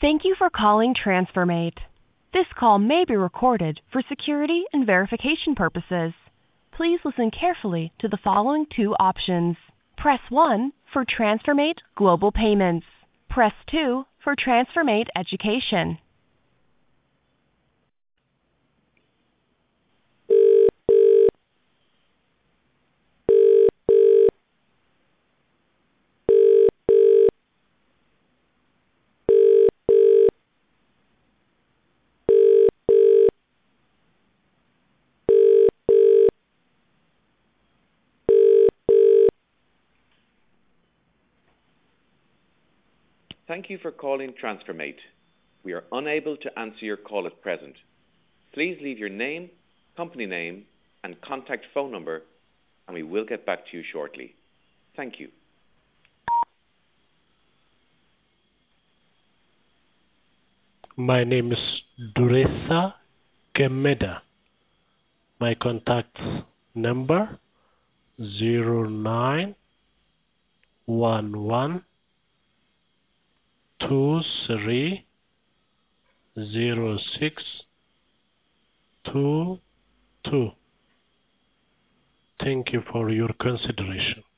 Thank you for calling TransferMate. This call may be recorded for security and verification purposes. Please listen carefully to the following two options. Press 1 for TransferMate Global Payments. Press 2 for TransferMate Education. Thank you for calling TransferMate. We are unable to answer your call at present. Please leave your name, company name, and contact phone number, and we will get back to you shortly. Thank you. My name is Duresa Kemeda. My contact number 0911230622. Thank you for your consideration.